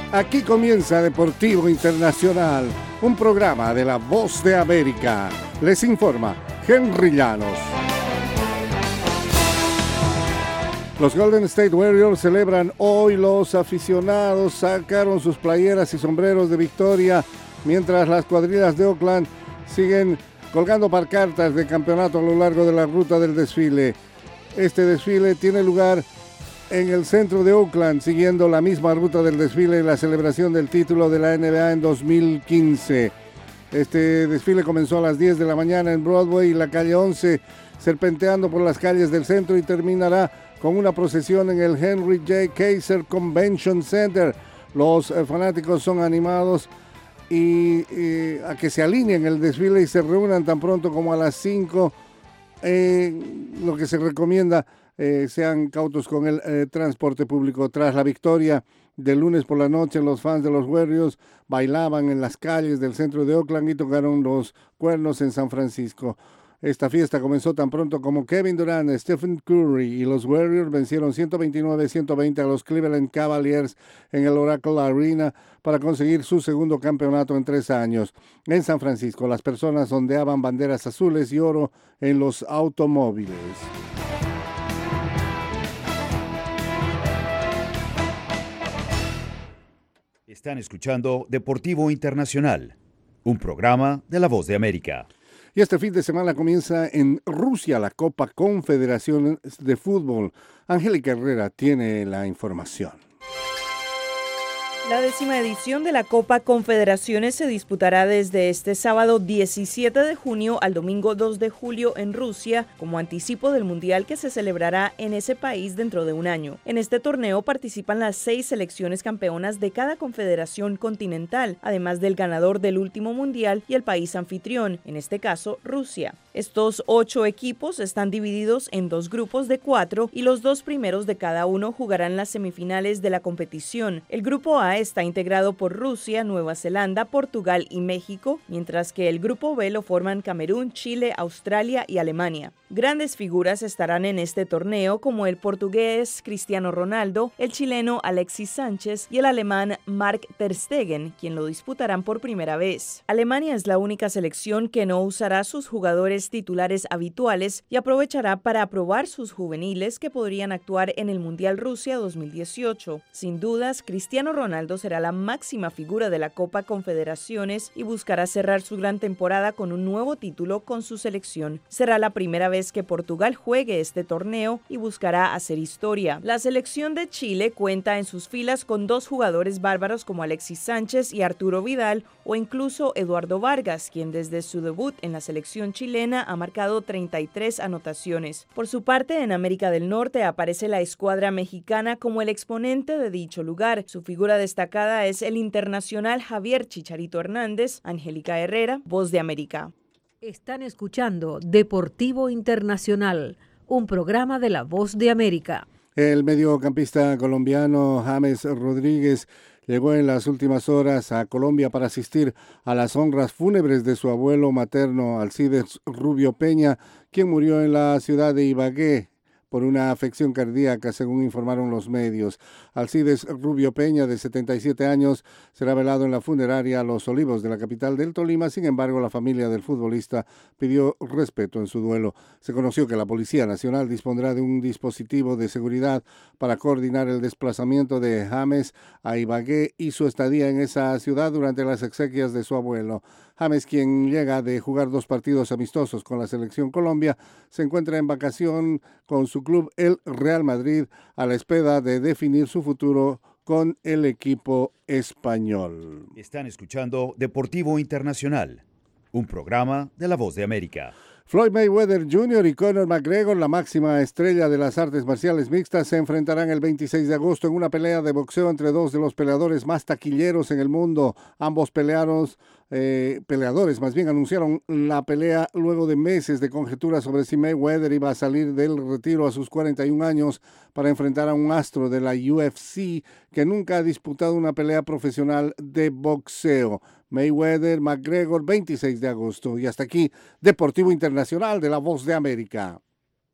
Aquí comienza Deportivo Internacional, un programa de La Voz de América. Les informa Henry Llanos. Los Golden State Warriors celebran hoy. Los aficionados sacaron sus playeras y sombreros de victoria, mientras las cuadrillas de Oakland siguen colgando pancartas de campeonato a lo largo de la ruta del desfile. Este desfile tiene lugar en el centro de Oakland, siguiendo la misma ruta del desfile y la celebración del título de la NBA en 2015. Este desfile comenzó a las 10 de la mañana en Broadway y la calle 11, serpenteando por las calles del centro, y terminará con una procesión en el Henry J. Kaiser Convention Center. Los fanáticos son animados y a que se alineen el desfile y se reúnan tan pronto como a las 5. Lo que se recomienda, sean cautos con el transporte público. Tras la victoria del lunes por la noche, los fans de los Warriors bailaban en las calles del centro de Oakland y tocaron los cuernos en San Francisco. Esta fiesta comenzó tan pronto como Kevin Durant, Stephen Curry y los Warriors vencieron 129-120 a los Cleveland Cavaliers en el Oracle Arena para conseguir su segundo campeonato en 3 años. En San Francisco, las personas ondeaban banderas azules y oro en los automóviles. Están escuchando Deportivo Internacional, un programa de La Voz de América. Y este fin de semana comienza en Rusia la Copa Confederaciones de Fútbol. Angélica Herrera tiene la información. La 10ª edición de la Copa Confederaciones se disputará desde este sábado 17 de junio al domingo 2 de julio en Rusia, como anticipo del Mundial que se celebrará en ese país dentro de un año. En este torneo participan las 6 selecciones campeonas de cada confederación continental, además del ganador del último Mundial y el país anfitrión, en este caso Rusia. Estos 8 equipos están divididos en 2 grupos de 4 y los 2 primeros de cada uno jugarán las semifinales de la competición. El grupo A está integrado por Rusia, Nueva Zelanda, Portugal y México, mientras que el grupo B lo forman Camerún, Chile, Australia y Alemania. Grandes figuras estarán en este torneo como el portugués Cristiano Ronaldo, el chileno Alexis Sánchez y el alemán Marc ter Stegen, quien lo disputarán por primera vez. Alemania es la única selección que no usará sus jugadores titulares habituales y aprovechará para probar sus juveniles que podrían actuar en el Mundial Rusia 2018. Sin dudas, Cristiano Ronaldo será la máxima figura de la Copa Confederaciones y buscará cerrar su gran temporada con un nuevo título con su selección. Será la primera vez que Portugal juegue este torneo y buscará hacer historia. La selección de Chile cuenta en sus filas con 2 jugadores bárbaros como Alexis Sánchez y Arturo Vidal, o incluso Eduardo Vargas, quien desde su debut en la selección chilena ha marcado 33 anotaciones. Por su parte, en América del Norte aparece la escuadra mexicana como el exponente de dicho lugar. Su figura destacada es el internacional Javier Chicharito Hernández. Angélica Herrera, Voz de América. Están escuchando Deportivo Internacional, un programa de La Voz de América. El mediocampista colombiano James Rodríguez llegó en las últimas horas a Colombia para asistir a las honras fúnebres de su abuelo materno, Alcides Rubio Peña, quien murió en la ciudad de Ibagué por una afección cardíaca, según informaron los medios. Alcides Rubio Peña, de 77 años, será velado en la funeraria Los Olivos de la capital del Tolima. Sin embargo, la familia del futbolista pidió respeto en su duelo. Se conoció que la Policía Nacional dispondrá de un dispositivo de seguridad para coordinar el desplazamiento de James a Ibagué y su estadía en esa ciudad durante las exequias de su abuelo. James, quien llega de jugar 2 partidos amistosos con la selección Colombia, se encuentra en vacación con su club, el Real Madrid, a la espera de definir su futuro con el equipo español. Están escuchando Deportivo Internacional, un programa de La Voz de América. Floyd Mayweather Jr. y Conor McGregor, la máxima estrella de las artes marciales mixtas, se enfrentarán el 26 de agosto en una pelea de boxeo entre 2 de los peleadores más taquilleros en el mundo. Ambos peleadores anunciaron la pelea luego de meses de conjeturas sobre si Mayweather iba a salir del retiro a sus 41 años para enfrentar a un astro de la UFC que nunca ha disputado una pelea profesional de boxeo. Mayweather, McGregor, 26 de agosto. Y hasta aquí, Deportivo Internacional de La Voz de América.